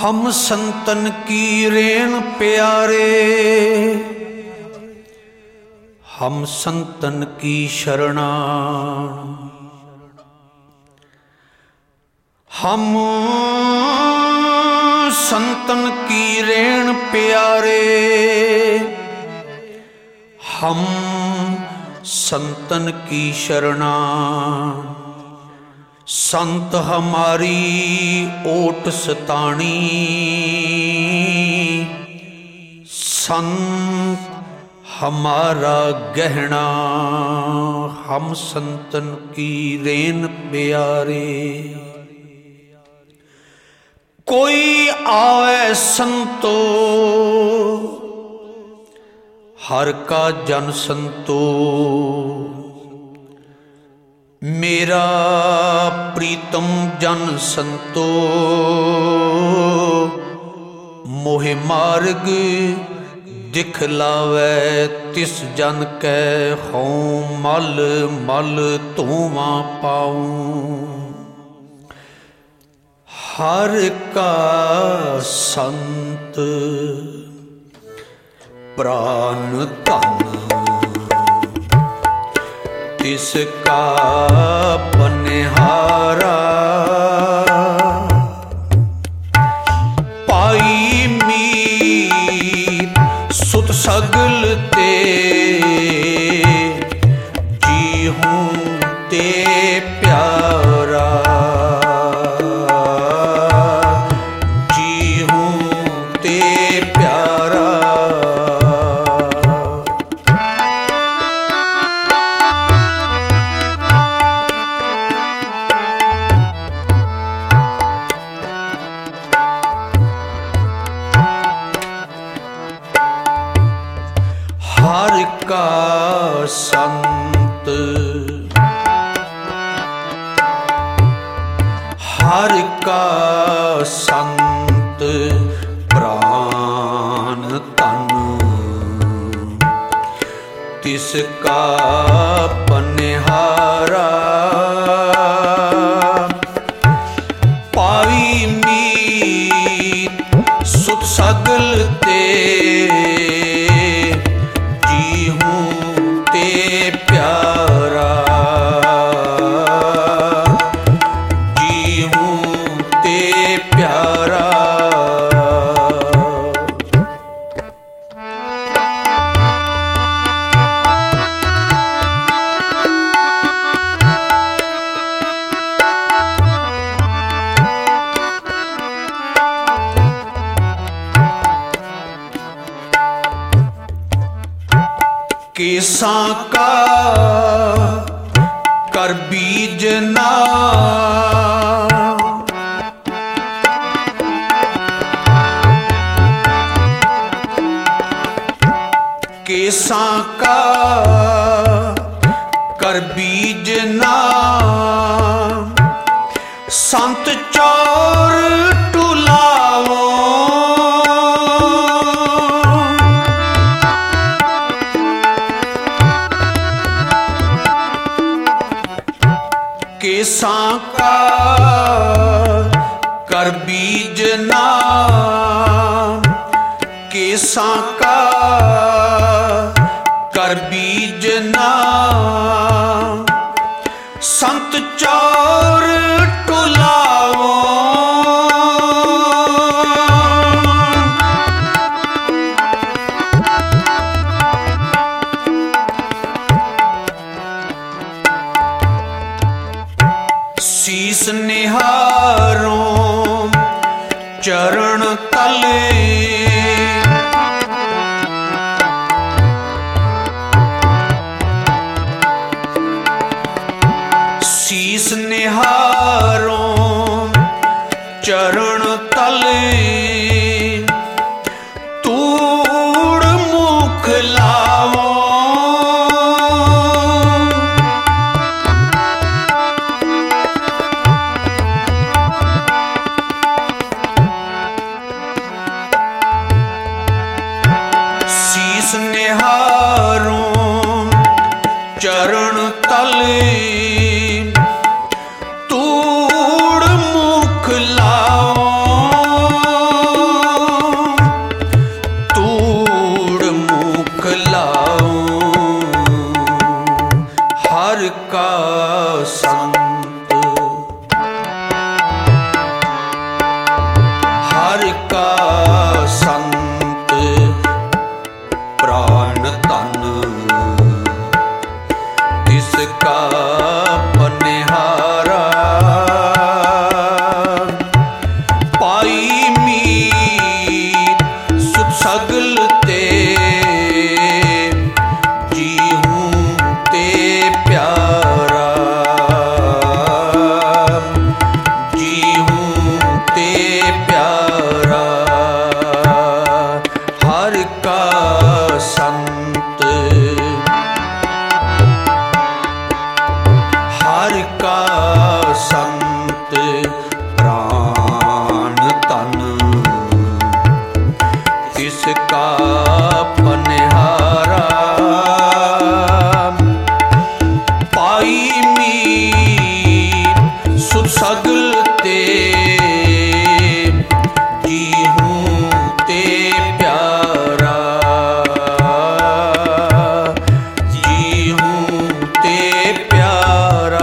हम संतन की रेन प्यारे, हम संतन की शरणा। हम संतन की रेन प्यारे, हम संतन की शरणा। संत हमारी ओट सताणी, संत हमारा गहना। हम संतन की रेन प्यारे। कोई आवे संतो, हर का जन संतो। मेरा प्रीतम जन संतो, मोहे मार्ग दिखलावे। तिस जन कै हों मल मल धोवा पाऊं। हर का संत प्राण धन, तिसका पनिहारा। पाई मीत सुत सगल ते, जी हूँ ते प्यारा। हर का संत, हर का संत प्राण तन, तिसका पनिहारा। पाई मीत सुत सगल ते, प्यारा। जी हूँ ते प्यारा। केसां का कर बीजना, केसां का कर बीजना। संत चोर टुलावो, केसां का कर बीजना। केसां का कर बीजना। संत चोर टुलावो, शीस निहारों चरण तले। शीस निहारों चरण तले, तूड़ मुख लावो। शीस निहारों चरण तले, तूड़ मुख लाओ। पाई मीत सुत सगल ते जी हूँ ते प्यारा जी हूँ ते प्यारा हर का संत हर का संत प्राण तन तिसका पनिहारा पाई मीत सुत सगल ते जी हूँ ते प्यारा जी हूँ ते प्यारा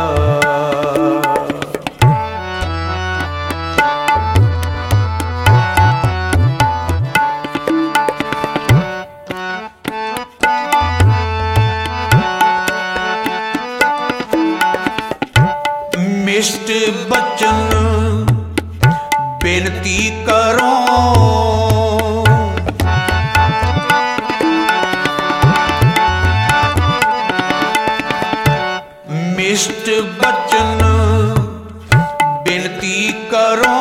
मिष्ट बचन बेनती करो मिष्ट बचन बेनती करो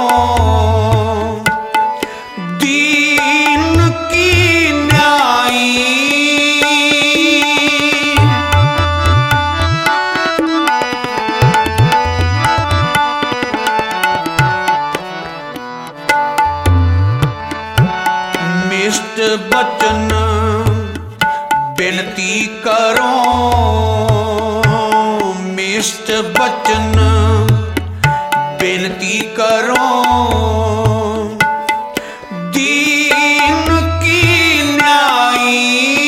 दीन की न्यायी मिष्ट बचन बेनती करो मिष्ट बचन बेनती करो दीन की न्यायी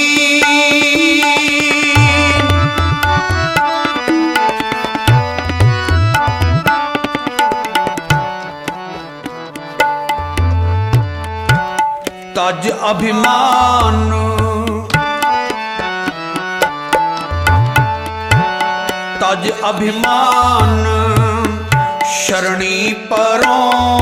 तज अभिमान तज अभिमान शरणी परो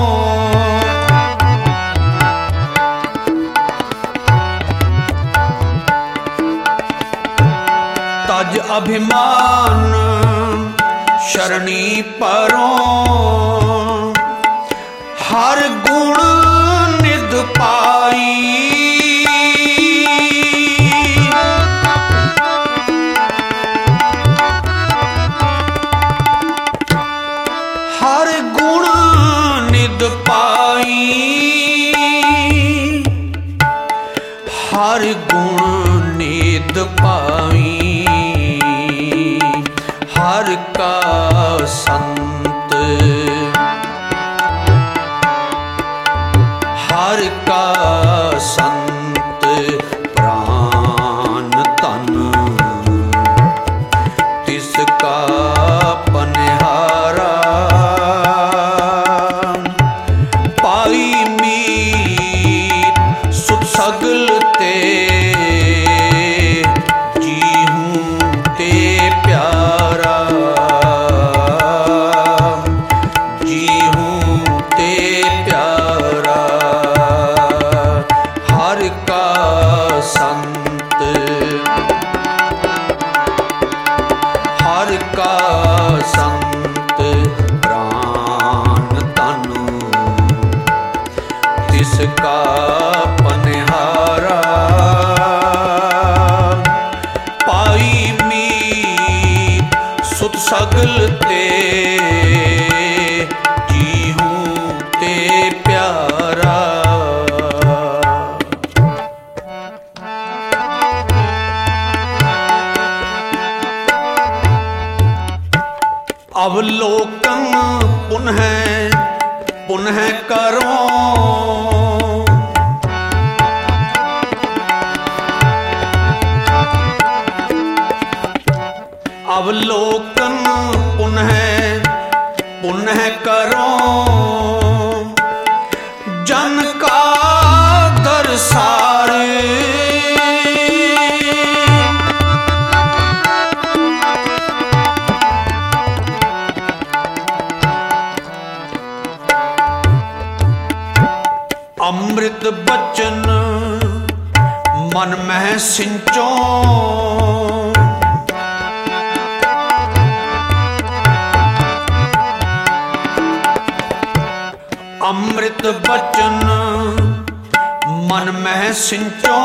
तज अभिमान शरणी परो हर गुण निध पाई हर गुण निध पाई हर गुण निध पाई हर का संत हर का संत प्राण तन तिसका पनिहारा पाई मीत सुत सगल ते जी हूँ ते प्यारा जी हूँ ते प्यारा हर का संत हर का संत प्राण तनु तिसका पनिहारा पाई मीत सुत सगल ते जी हूँ ते प्यारा अवलोकन पुनः पुनः करो अवलोकन पुनः पुनः करो जन का दरसारे ਅੰਮ੍ਰਿਤ ਬਚਨ ਮਨ ਮਹਿ ਸਿੰਚੋ, ਅੰਮ੍ਰਿਤ ਬਚਨ ਮਨ ਮਹਿ ਸਿੰਚੋ,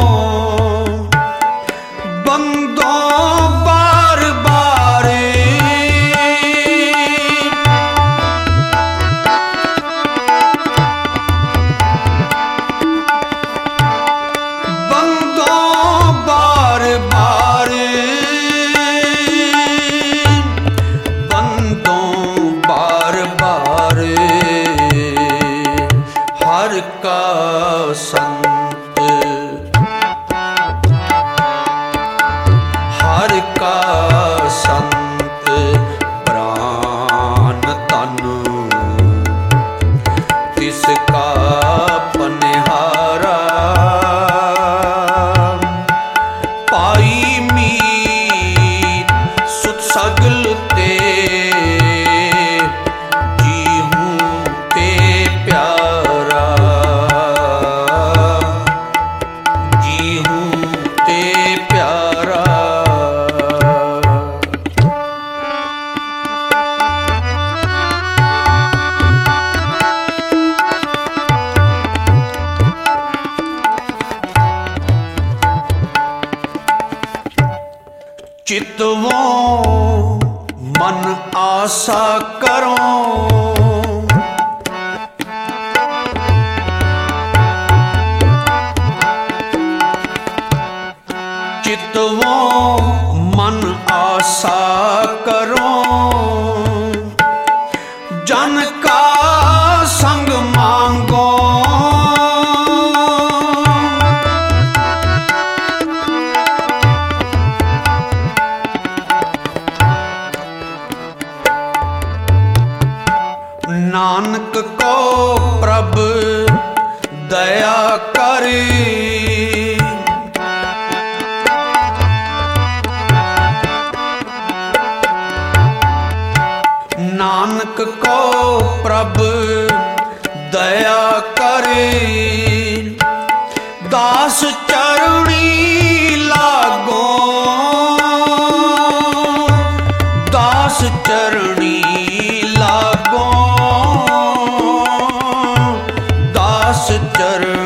ਬੰਦੋ ਬਾਰ ਬਾਰੇ ਬੰਦੋ ਬਾਰ ਬਾਰੇ ਬੰਦੋ ਬਾਰ ਬਾਰੇ ਹਰ ਕਾ ਸੰਤ ਹਰ ਕਾ ਸੰਤ ਪ੍ਰਾਨ ਤਨ ਤਿਸ ਕਾ ਪਨਿਹਾਰਾ ਪਾਈ ਮੀਤ ਸੁਤ ਸਗਲ ਤੇ चितवो मन आशा करो, चितवो मन आशा करो, जन का संग मांगो, नानक को प्रभ दया करे, नानक को प्रभ दया करे, दास चरणी लागो, दास चरणी लागो, दास चरण